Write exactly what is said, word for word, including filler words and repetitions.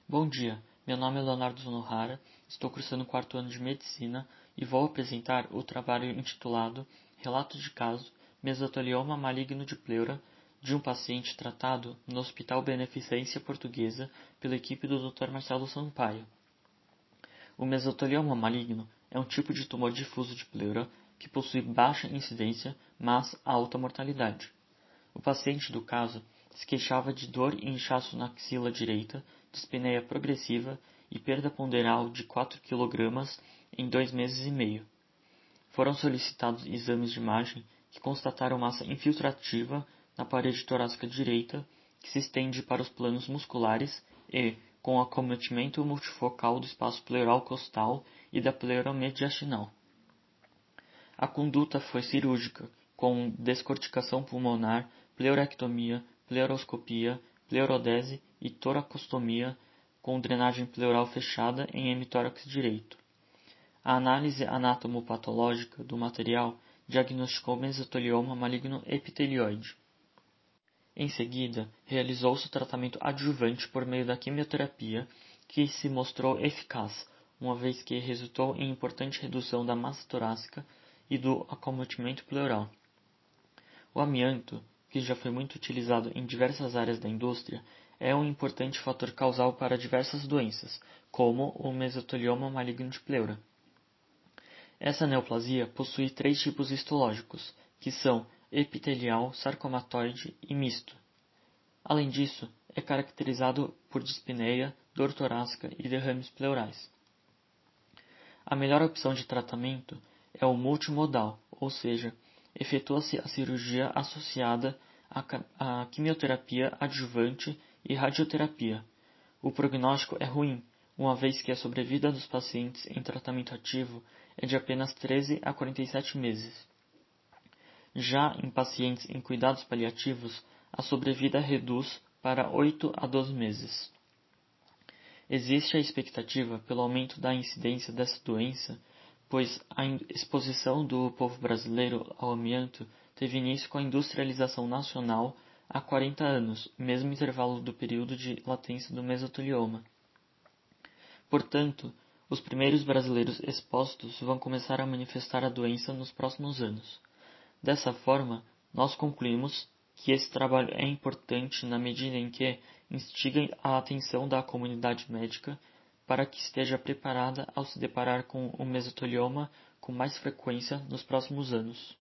Bom dia, meu nome é Leonardo Zonohara, estou cursando o quarto ano de Medicina e vou apresentar o trabalho intitulado Relato de caso Mesotelioma maligno de pleura de um paciente tratado no Hospital Beneficência Portuguesa pela equipe do doutor Marcelo Sampaio. O mesotelioma maligno é um tipo de tumor difuso de pleura que possui baixa incidência, mas alta mortalidade. O paciente do caso se queixava de dor e inchaço na axila direita, dispneia progressiva e perda ponderal de quatro quilogramas em dois meses e meio. Foram solicitados exames de imagem que constataram massa infiltrativa na parede torácica direita, que se estende para os planos musculares e, com acometimento multifocal do espaço pleural costal e da pleura mediastinal. A conduta foi cirúrgica, com descorticação pulmonar, pleurectomia, pleuroscopia, pleurodese e toracostomia, com drenagem pleural fechada em hemitórax direito. A análise anatomopatológica do material diagnosticou mesotelioma maligno epitelioide. Em seguida, realizou-se o tratamento adjuvante por meio da quimioterapia, que se mostrou eficaz, uma vez que resultou em importante redução da massa torácica e do acometimento pleural. O amianto, que já foi muito utilizado em diversas áreas da indústria, é um importante fator causal para diversas doenças, como o mesotelioma maligno de pleura. Essa neoplasia possui três tipos histológicos, que são epitelial, sarcomatoide e misto. Além disso, é caracterizado por dispneia, dor torácica e derrames pleurais. A melhor opção de tratamento é o multimodal, ou seja, efetua-se a cirurgia associada à quimioterapia adjuvante e radioterapia. O prognóstico é ruim, uma vez que a sobrevida dos pacientes em tratamento ativo é de apenas treze a quarenta e sete meses. Já em pacientes em cuidados paliativos, a sobrevida reduz para oito a doze meses. Existe a expectativa pelo aumento da incidência dessa doença, pois a exposição do povo brasileiro ao amianto teve início com a industrialização nacional há quarenta anos, mesmo intervalo do período de latência do mesotelioma. Portanto, os primeiros brasileiros expostos vão começar a manifestar a doença nos próximos anos. Dessa forma, nós concluímos que esse trabalho é importante na medida em que instiga a atenção da comunidade médica para que esteja preparada ao se deparar com o mesotelioma com mais frequência nos próximos anos.